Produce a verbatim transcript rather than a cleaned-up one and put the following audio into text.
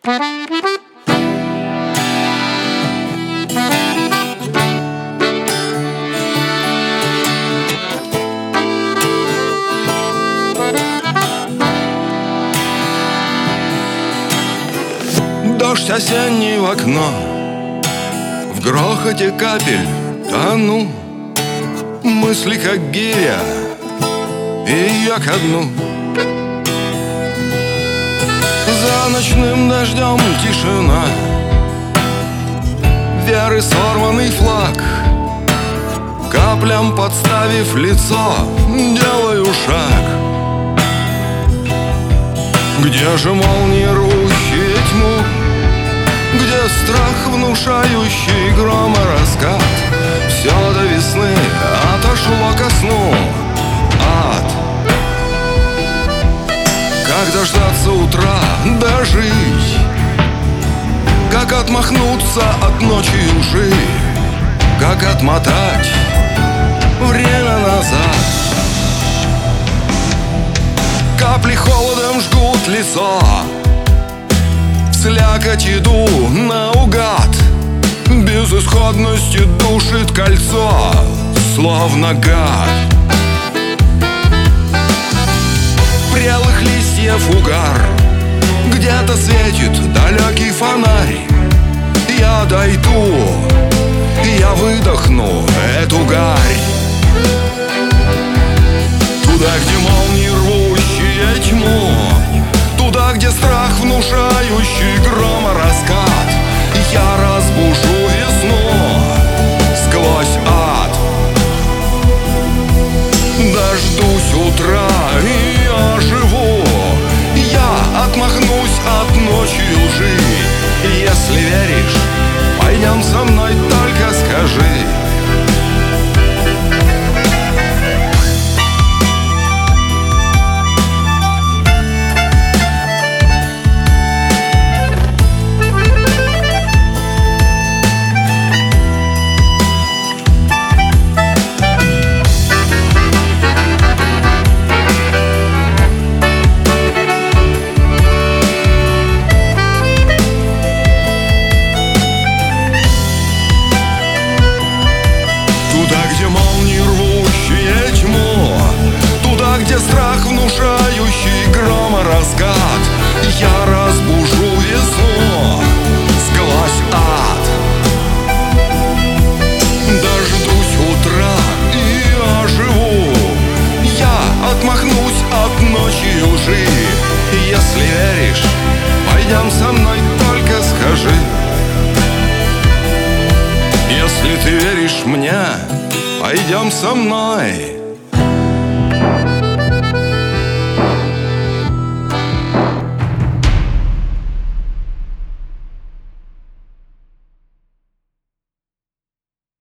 Дождь осенний в окно, в грохоте капель тону. Мысли как гиря, и я ко дну. За ночным дождем тишина, веры сорванный флаг. Каплям подставив лицо, делаю шаг. Где же молнии, рвущие тьму? Где страх, внушающий грома раскат? Все до весны отошло ко сну. Ад. Как дождаться утра, дожить? Как отмахнуться от ночи лжи? Как отмотать время назад? Капли холодом жгут лицо, слякоть иду наугад. Безысходности душит кольцо, словно гад. Прелых листьев угар, где-то светит далекий фонарь. Я дойду, я выдохну эту гарь. Туда, где молнии, рвущие тьму, туда, где страх, внушающий грома раскат. Я разбужу весну сквозь ад. Дождусь утра, и я живу. Я отмахнусь от ночи лжи. Если веришь, пойдем со мной, только скажи. Где страх, внушающий грома раскат. Я разбужу весну сквозь ад. Дождусь утра, и я живу. Я отмахнусь от ночи лжи. Если веришь, пойдем со мной, только скажи. Если ты веришь мне, пойдем со мной.